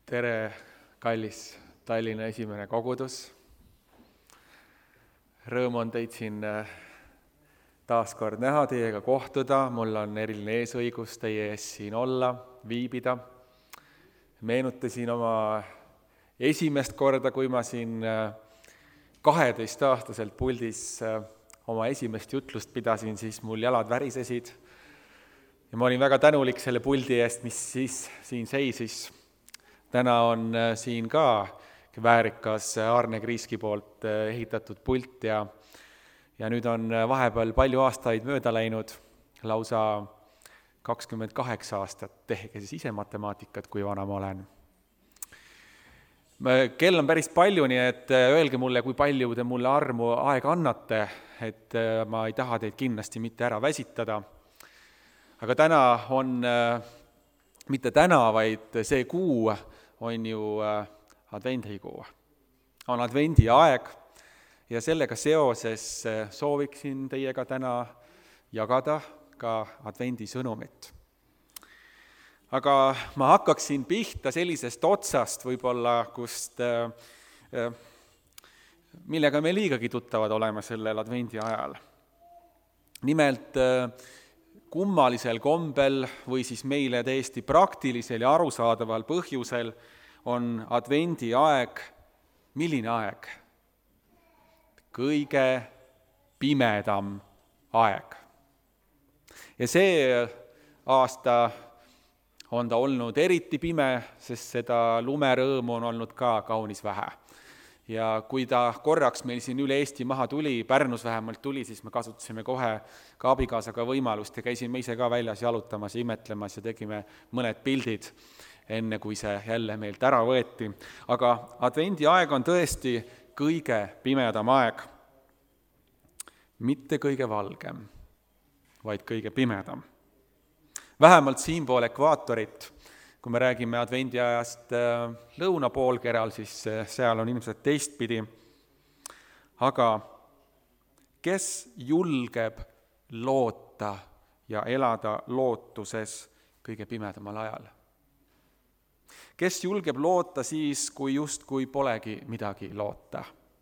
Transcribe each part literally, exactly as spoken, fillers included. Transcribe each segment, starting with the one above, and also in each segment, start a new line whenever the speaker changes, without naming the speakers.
Tere, kallis Tallinna esimene kogudus. Rõõm on teid siin taas kord näha, teiega kohtuda. Mul on eriline eesõigus teie ees siin olla, viibida. Meenutasin oma esimest korda, kui ma siin kaheteistaastaselt puldis oma esimest jutlust pidasin, siis mul jalad värisesid. Ja ma olin väga tänulik selle puldi eest, mis siis siin seisis. Täna on siin ka väärikas Aarne Kriiski poolt ehitatud pult ja, ja nüüd on vahepeal palju aastaid mööda läinud, lausa kakskümmend kaheksa aastat, tehke siis ise matemaatikat, kui vana ma olen. Kell on päris palju, nii et öelge mulle, kui palju te mulle armu aega annate, et ma ei taha teid kindlasti mitte ära väsitada. Aga täna on, mitte täna, vaid see kuu on ju advendikuu. On advendi aeg ja sellega seoses sooviksin teiega täna jagada ka advendi sõnumit. Aga ma hakkaksin pihta sellisest otsast võib-olla, kust, millega me liigagi tuttavad oleme sellel advendi ajal. Nimelt kummalisel kombel või siis meile täiesti praktilisel ja arusaadaval põhjusel on advendi aeg, milline aeg? Kõige pimedam aeg. Ja see aasta on ta olnud eriti pime, sest seda lumerõõmu on olnud ka kaunis vähe. Ja kui ta korraks meil siin üle Eesti maha tuli, Pärnus vähemalt tuli, siis me kasutasime kohe ka abikaasaga võimalust ja käisime ise ka väljas jalutamas ja imetlemas ja tegime mõned pildid, enne kui see jälle meilt ära võeti. Aga advendi aeg on tõesti kõige pimedam aeg. Mitte kõige valgem, vaid kõige pimedam. Vähemalt siinpool ekvaatorit, kui me räägime advendi ajast lõunapoolkeral, siis seal on ilmselt teistpidi. Aga kes julgeb loota ja elada lootuses kõige pimedamal ajal? Kes julgeb loota siis, kui justkui polegi midagi loota?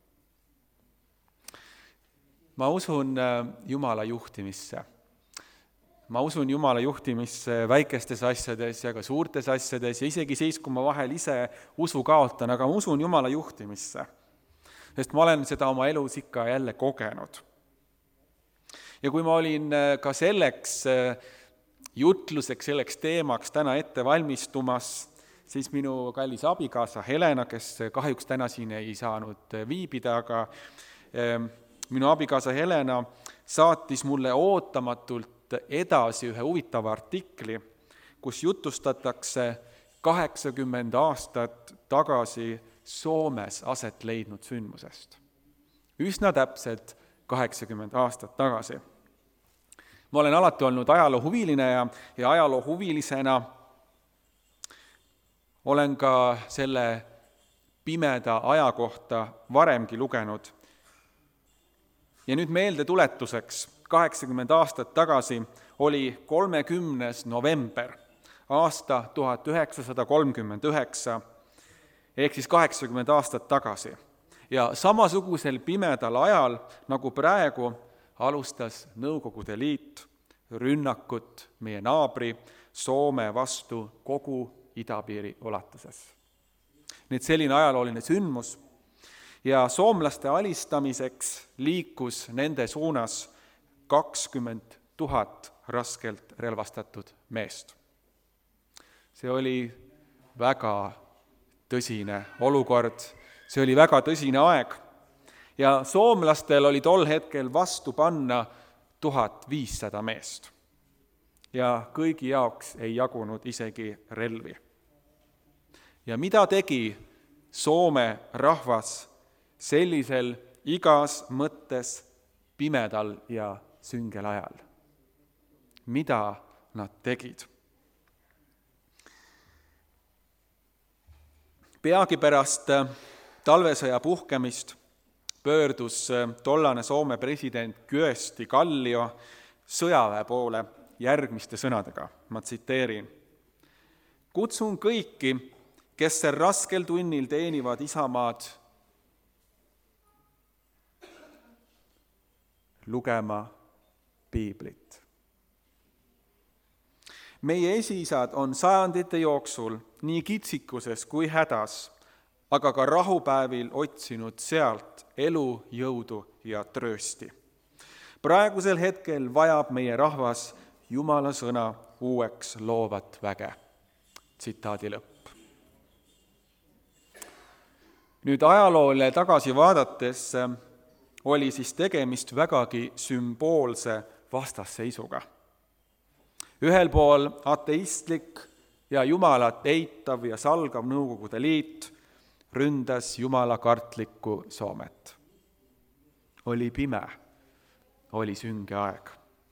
Ma usun Jumala juhtimisse. Ma usun Jumala juhtimisse väikestes asjades ja ka suurtes asjades ja isegi siis, kui ma vahel ise usu kaotan, aga ma usun Jumala juhtimisse, sest ma olen seda oma elus ikka jälle kogenud. Ja kui ma olin ka selleks jutluseks, selleks teemaks täna ette valmistumas, siis minu kallis abikaasa Helena, kes kahjuks täna siin ei saanud viibida, aga minu abikaasa Helena saatis mulle ootamatult edasi ühe huvitava artikli, kus jutustatakse kaheksakümmend aastat tagasi Soomes aset leidnud sündmusest. Üsna täpselt kaheksakümmend aastat tagasi. Ma olen alati olnud ajaloohuviline ja, ja ajaloohuvilisena olen ka selle pimeda aja kohta varemgi lugenud. Ja nüüd meelde tuletuseks, kaheksakümmend aastat tagasi oli kolmekümnes november aasta tuhat üheksasada kolmkümmend üheksa, ehk siis kaheksakümmend aastat tagasi. Ja samasugusel pimedal ajal, nagu praegu, alustas Nõukogude Liit rünnakut meie naabri Soome vastu kogu idapiiri ulatuses. Nüüd selline ajalooline sündmus ja soomlaste alistamiseks liikus nende suunas kakskümmend tuhat raskelt relvastatud meest. See oli väga tõsine olukord, see oli väga tõsine aeg ja soomlastel oli tol hetkel vastu panna tuhat viissada meest ja kõigi jaoks ei jagunud isegi relvi. Ja mida tegi Soome rahvas sellisel igas mõttes pimedal ja süngel ajal? Mida nad tegid? Peagi pärast talvesõja puhkemist pöördus tollane Soome president Kyösti Kallio sõjaväe poole järgmiste sõnadega, ma tsiteerin. Kutsun kõiki kes sel raskel tunnil teenivad Isamaad, lugema piiblit. Meie esiisad on sajandite jooksul nii kitsikuses kui hädas, aga ka rahupäevil otsinud sealt elu, jõudu ja tröösti. Praegusel hetkel vajab meie rahvas Jumala sõna uueks loovat väge. Tsitaadi lõpp. Nüüd ajaloole tagasi vaadates oli siis tegemist vägagi sümboolse vastasseisuga. Ühel pool ateistlik ja Jumalat eitav ja salgav Nõukogude Liit ründas Jumala kartlikku Soomet. Oli pime, oli sünge aeg.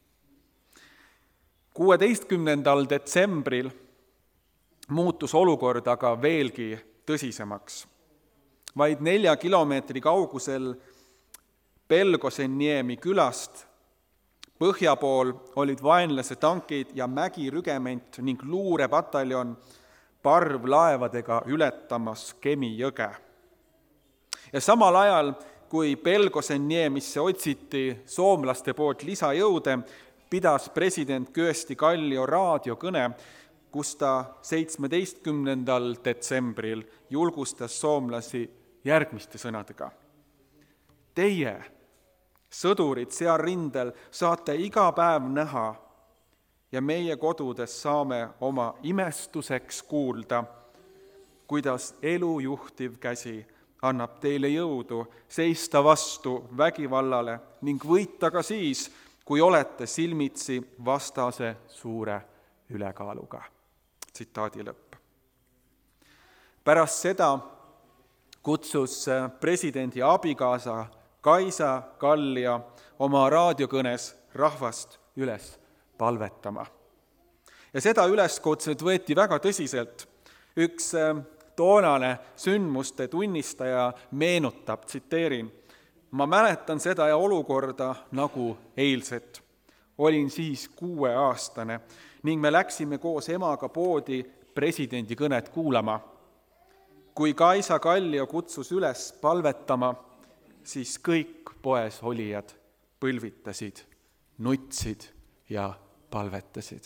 kuueteistkümnendal detsembril muutus olukord aga veelgi tõsisemaks. Vaid nelja kilomeetri kaugusel Belgoseniemi külast põhja pool olid vaenlase tankid ja mägirügement ning luurepataljon parvlaevadega ületamas Kemi jõge. Ja samal ajal, kui Belgoseniemisse otsiti soomlaste poolt lisajõude, pidas president Kyösti Kallio raadiokõne, kus ta seitsmeteistkümnendal detsembril julgustas soomlasi järgmiste sõnadega. Teie, sõdurid seal rindel, saate iga päev näha ja meie kodudes saame oma imestuseks kuulda, kuidas elu juhtiv käsi annab teile jõudu seista vastu vägivallale ning võita ka siis, kui olete silmitsi vastase suure ülekaaluga. Tsitaadi lõpp. Pärast seda kutsus presidendi abikaasa Kaisa Kallio oma raadiokõnes rahvast üles palvetama. Ja seda üleskutset võeti väga tõsiselt. Üks toonane sündmuste tunnistaja meenutab, tsiteerin, ma mäletan seda ja olukorda nagu eilset. Olin siis kuueaastane ning me läksime koos emaga poodi presidendi kõnet kuulama. Kui Kaisa Kallio kutsus üles palvetama, siis kõik poes olijad põlvitasid, nutsid ja palvetasid.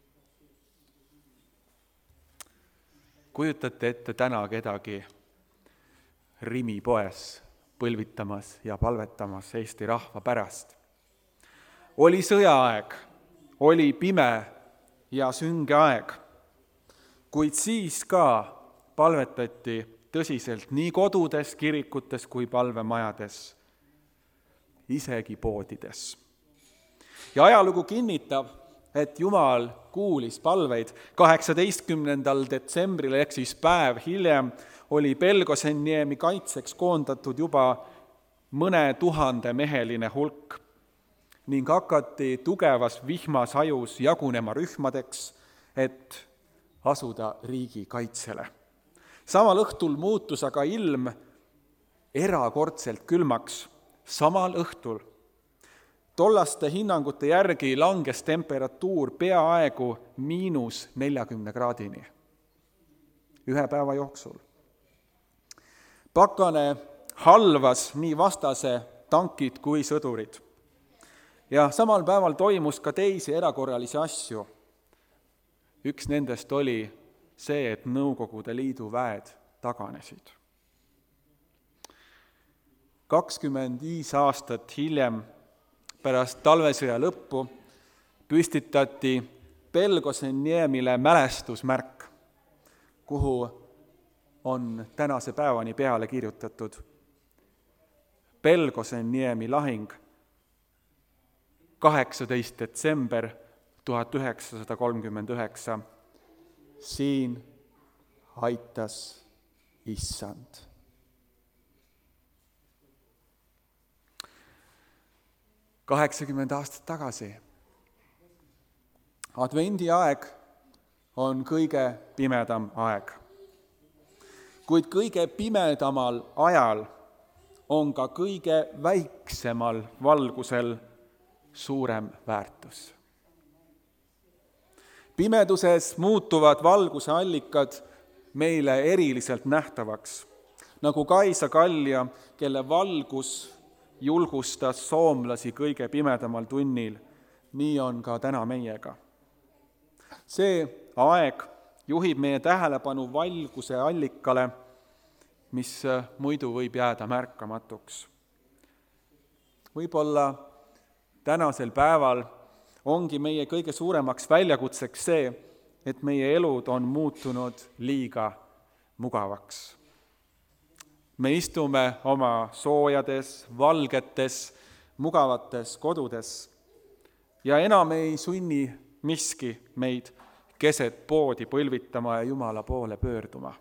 Kujutate ette täna kedagi Rimi poes põlvitamas ja palvetamas Eesti rahva pärast. Oli sõjaaeg, oli pime ja sünge aeg, kuid siis ka palvetati tõsiselt nii kodudes, kirikutes kui palvemajades, isegi poodides. Ja ajalugu kinnitab, et Jumal kuulis palveid. kaheksateistkümnendal detsembril ehk siis päev hiljem oli Belgoseniemi kaitseks koondatud juba mõne tuhande meheline hulk ning hakati tugevas vihmas hajus jagunema rühmadeks, et asuda riigi kaitsele. Samal õhtul muutus aga ilm erakordselt külmaks. Samal õhtul tollaste hinnangute järgi langes temperatuur peaaegu miinus neljakümne kraadini ühe päeva jooksul. Pakane halvas nii vastase tankid kui sõdurid. Ja samal päeval toimus ka teisi erakorralisi asju. Üks nendest oli see, et Nõukogude Liidu väed taganesid. kakskümmend viis aastat hiljem pärast talvesõja lõppu püstitati Belgoseniemile mälestusmärk, kuhu on tänase päevani peale kirjutatud Belgoseniemi lahing kaheksateistkümnes detsember tuhat üheksasada kolmkümmend üheksa. Siin aitas Issand. kaheksakümmend aastat tagasi. Advendi aeg on kõige pimedam aeg. Kuid kõige pimedamal ajal on ka kõige väiksemal valgusel suurem väärtus. Pimeduses muutuvad valguse allikad meile eriliselt nähtavaks, nagu Kaisa Kallja, kelle valgus julgustas soomlasi kõige pimedamal tunnil, nii on ka täna meiega. See aeg juhib meie tähelepanu valguse allikale, mis muidu võib jääda märkamatuks. Võib-olla tänasel päeval ongi meie kõige suuremaks väljakutseks see, et meie elud on muutunud liiga mugavaks. Me istume oma soojades, valgetes, mugavates kodudes ja enam ei sunni miski meid keset poodi põlvitama ja Jumala poole pöörduma.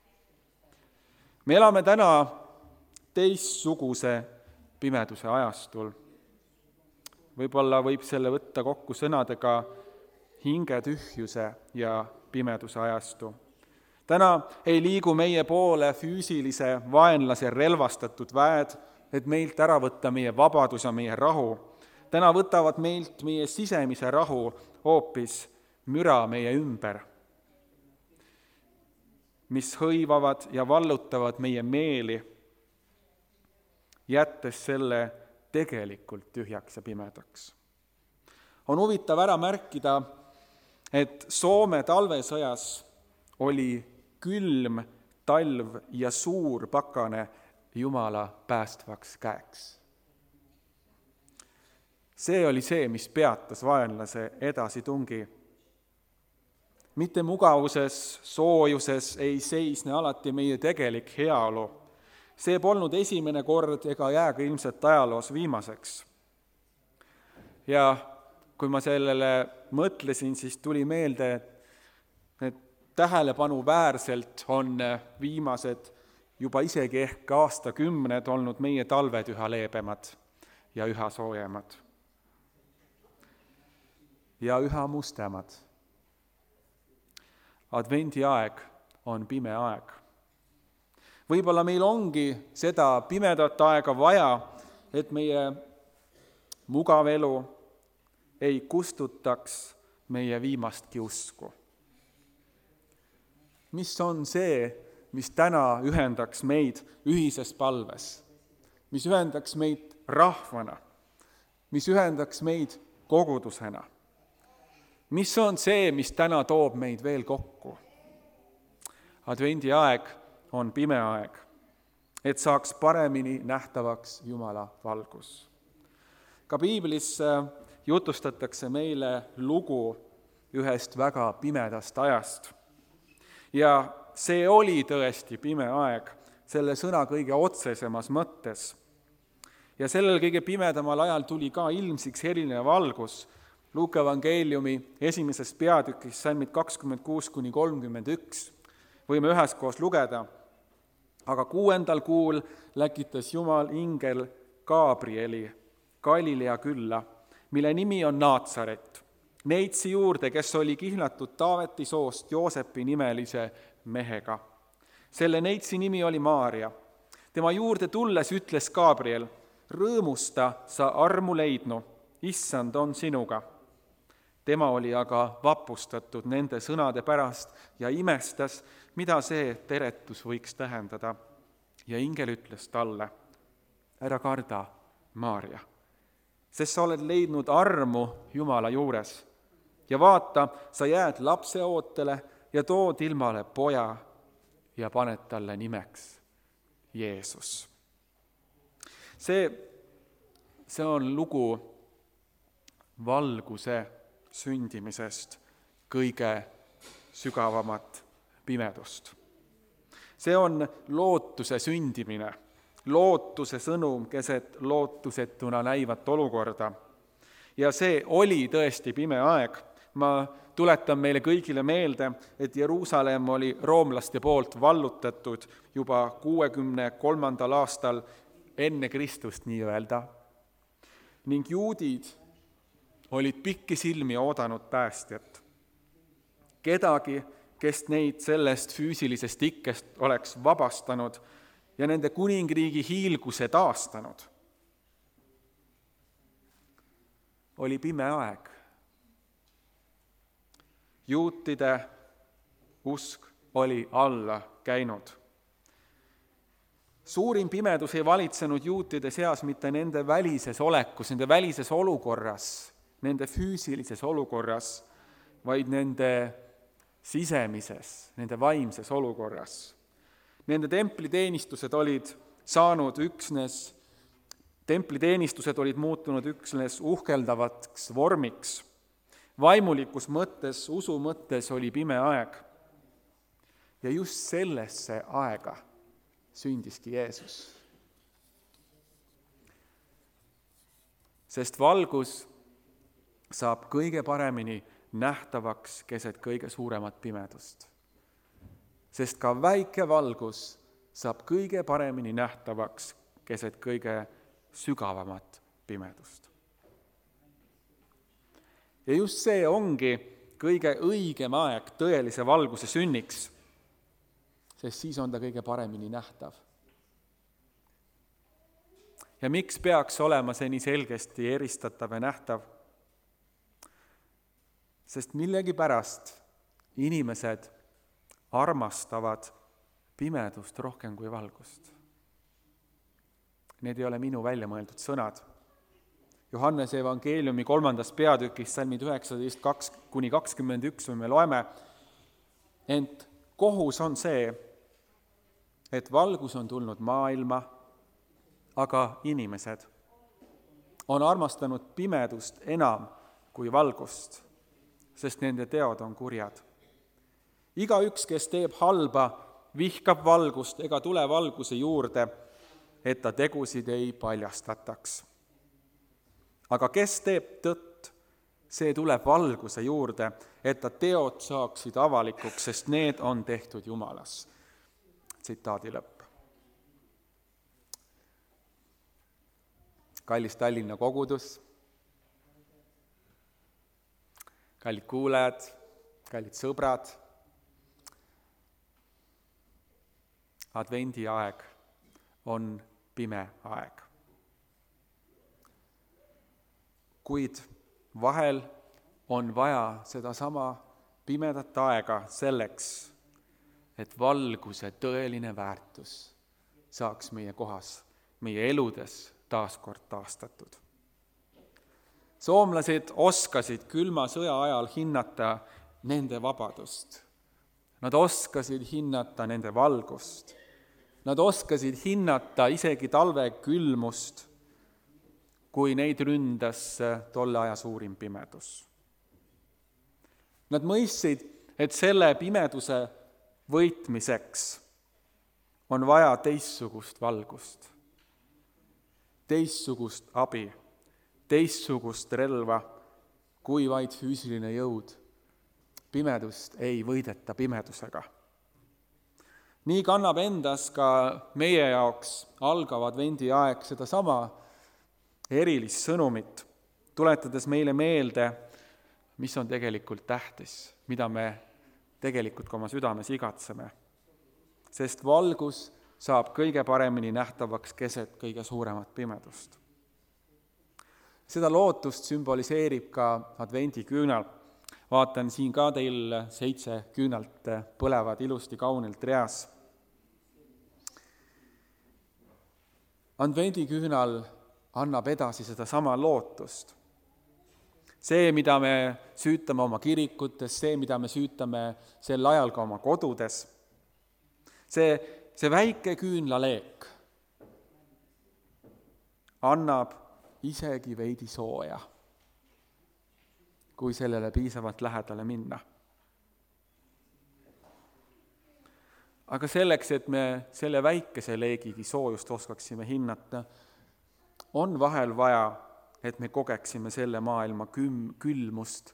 Me elame täna teistsuguse pimeduse ajastul. Võib-olla võib selle võtta kokku sõnadega hingetühjuse ja pimeduse ajastu. Täna ei liigu meie poole füüsilise vaenlase relvastatud väed, et meilt ära võtta meie vabadus ja meie rahu. Täna võtavad meilt meie sisemise rahu hoopis müra meie ümber, mis hõivavad ja vallutavad meie meeli, jättes selle tegelikult tühjaks ja pimedaks. On huvitav ära märkida, et Soome talvesõjas oli külm talv ja suur pakane Jumala päästvaks käeks. See oli see, mis peatas vaenlase edasitungi. Mitte mugavuses, soojuses ei seisne alati meie tegelik heaolu. See polnud esimene kord ega jääga ilmselt ajaloos viimaseks. Ja kui ma sellele mõtlesin, siis tuli meelde, et tähelepanuväärselt on viimased juba isegi ehk aastakümned olnud meie talved üha leebemad ja üha soojemad ja üha mustemad. Advendi aeg on pime aeg. Võib-olla meil ongi seda pimedat aega vaja, et meie mugav elu ei kustutaks meie viimastki usku. Mis on see, mis täna ühendaks meid ühises palves, mis ühendaks meid rahvana, mis ühendaks meid kogudusena? Mis on see, mis täna toob meid veel kokku? Advendi aeg on pime aeg, et saaks paremini nähtavaks Jumala valgus. Ka piiblis jutustatakse meile lugu ühest väga pimedast ajast. Ja see oli tõesti pime aeg, selle sõna kõige otsesemas mõttes. Ja sellel kõige pimedamal ajal tuli ka ilmsiks eriline valgus. Luuka evangeeliumi esimeses peatükis salmid kakskümmend kuus kuni kolmkümmend üks võime üheskoos lugeda. Aga kuuendal kuul läkitas Jumal ingel Gabrieli Galilea külla, mille nimi on Naatsaret, neitsi juurde, kes oli kihlatud Taaveti soost Joosepi nimelise mehega. Selle neitsi nimi oli Maaria. Tema juurde tulles ütles Gabriel, rõõmusta, sa armu leidnu, issand on sinuga. Tema oli aga vapustatud nende sõnade pärast ja imestas, mida see teretus võiks tähendada. Ja ingel ütles talle, ära karda, Maaria, sest sa oled leidnud armu Jumala juures. Ja vaata, sa jääd lapse ootele ja tood ilmale poja ja paned talle nimeks Jeesus. See, see on lugu valguse sündimisest kõige sügavamat pimedust. See on lootuse sündimine, lootuse sõnum keset lootusetuna näivat olukorda. Ja see oli tõesti pime aeg. Ma tuletan meile kõigile meelde, et Jeruusalemm oli roomlaste poolt vallutatud juba kuuekümne kolmandal aastal enne Kristust nii-öelda. Ning juudid olid pikki silmi oodanud päästjat. Kedagi, kes neid sellest füüsilisest ikkest oleks vabastanud ja nende kuningriigi hiilguse taastanud. Oli pime aeg. Juutide usk oli alla käinud. Suurim pimedus ei valitsenud juutide seas mitte nende välises olekus, nende välises olukorras, nende füüsilises olukorras, vaid nende sisemises, nende vaimses olukorras. Nende templiteenistused olid saanud üksnes, templiteenistused olid muutunud üksnes uhkeldavaks vormiks. Vaimulikus mõttes, usu mõttes oli pime aeg. Ja just sellesse aega sündiski Jeesus. Sest valgus saab kõige paremini nähtavaks keset kõige suuremat pimedust. Sest ka väike valgus saab kõige paremini nähtavaks keset kõige sügavamat pimedust. Ja just see ongi kõige õigem aeg tõelise valguse sünniks, sest siis on ta kõige paremini nähtav. Ja miks peaks olema see nii selgesti eristatav ja nähtav? Sest millegipärast inimesed armastavad pimedust rohkem kui valgust. Need ei ole minu välja mõeldud sõnad. Johannese evangeeliumi kolmandas peatükis, salmid üheksateist kaks kuni kakskümmend üks, me loeme, ent kohus on see, et valgus on tulnud maailma, aga inimesed on armastanud pimedust enam kui valgust, sest nende teod on kurjad. Igaüks, kes teeb halba, vihkab valgust ega tule valguse juurde, et ta tegusid ei paljastataks. Aga kes teeb tõtt, see tuleb valguse juurde, et ta teod saaksid avalikuks, sest need on tehtud Jumalas. Tsitaadi lõpp. Kallis Tallinna kogudus, kallid kuulajad, kallid sõbrad, advendi aeg on pime aeg. Kuid vahel on vaja sedasama pimedat aega selleks, et valguse tõeline väärtus saaks meie kohas, meie eludes taaskord taastatud. Soomlased oskasid külma sõja ajal hinnata nende vabadust. Nad oskasid hinnata nende valgust. Nad oskasid hinnata isegi talve külmust, kui neid ründas tolle aja suurim pimedus. Nad mõistsid, et selle pimeduse võitmiseks on vaja teistsugust valgust, teistsugust abi, teistsugust relva kui vaid füüsiline jõud. Pimedust ei võideta pimedusega. Nii kannab endas ka meie jaoks algav advendi aeg sedasama erilist sõnumit, tuletades meile meelde, mis on tegelikult tähtis, mida me tegelikult ka oma südames igatseme. Sest valgus saab kõige paremini nähtavaks keset kõige suuremat pimedust. Seda lootust sümboliseerib ka advendi küünal. Vaatan siin ka teil seitse küünalt põlevad ilusti kaunilt reas. Advendi küünal annab edasi seda sama lootust. See, mida me süütame oma kirikutes, see, mida me süütame sel ajal ka oma kodudes, see, see väike küünlaleek annab isegi veidi sooja, kui sellele piisavalt lähedale minna. Aga selleks, et me selle väikese leegigi soojust oskaksime hinnata, on vahel vaja, et me kogeksime selle maailma küm- külmust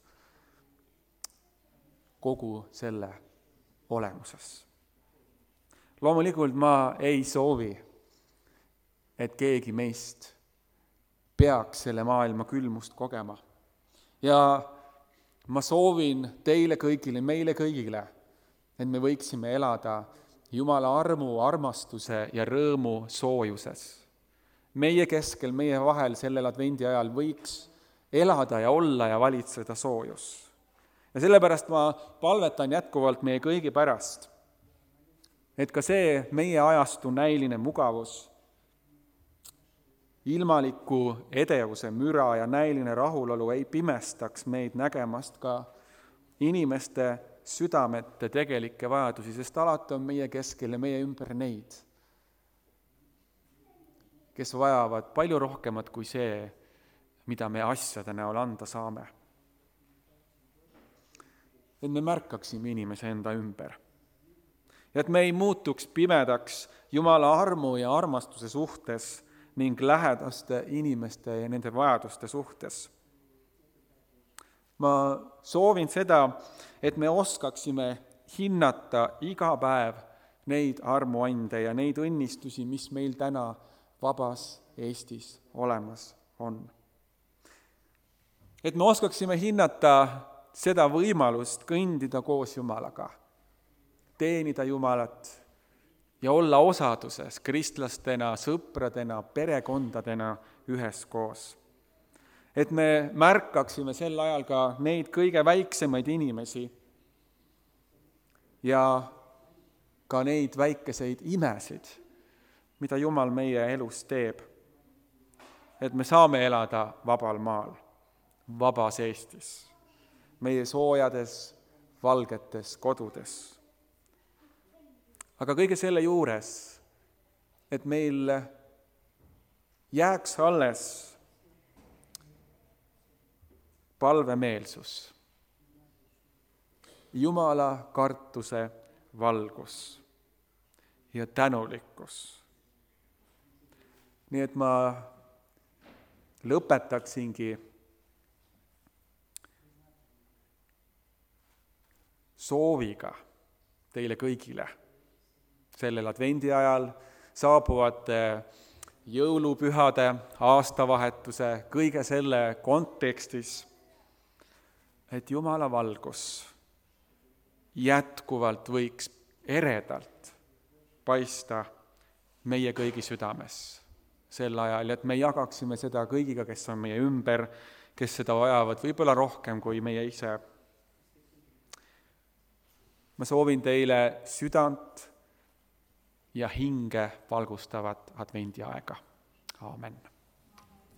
kogu selle olemuses. Loomulikult ma ei soovi, et keegi meist peaks selle maailma külmust kogema. Ja ma soovin teile kõigile, meile kõigile, et me võiksime elada Jumala armu, armastuse ja rõõmu soojuses. Meie keskel, meie vahel sellel advendi ajal võiks elada ja olla ja valitseda soojus. Ja sellepärast ma palvetan jätkuvalt meie kõigi pärast, et ka see meie ajastu näiline mugavus, ilmaliku edevuse müra ja näiline rahulolu ei pimestaks meid nägemast ka inimeste südamete tegelikke vajadusi, sest alati on meie keskel ja meie ümber neid, kes vajavad palju rohkemat kui see, mida me asjade näol anda saame. Et me märkaksime inimese enda ümber. Ja et me ei muutuks pimedaks Jumala armu ja armastuse suhtes ning lähedaste inimeste ja nende vajaduste suhtes. Ma soovin seda, et me oskaksime hinnata iga päev neid armuande ja neid õnnistusi, mis meil täna vabas Eestis olemas on. Et me oskaksime hinnata seda võimalust kõndida koos Jumalaga, teenida Jumalat ja olla osaduses kristlastena, sõpradena, perekondadena üheskoos. Et me märkaksime sel ajal ka neid kõige väiksemaid inimesi ja ka neid väikeseid imesid, mida Jumal meie elus teeb. Et me saame elada vabal maal, vabas Eestis, meie soojades, valgetes kodudes. Aga kõige selle juures, et meil jääks alles palvemeelsus, Jumala kartuse valgus ja tänulikkus. Nii et ma lõpetaksingi sooviga teile kõigile sellel advendi ajal, saabuvate jõulupühade, aastavahetuse, kõige selle kontekstis, et Jumala valgus jätkuvalt võiks eredalt paista meie kõigi südames sel ajal, et me jagaksime seda kõigiga, kes on meie ümber, kes seda vajavad võib-olla rohkem kui meie ise. Ma soovin teile südant ja hinge valgustavat advendiaega. Aamen.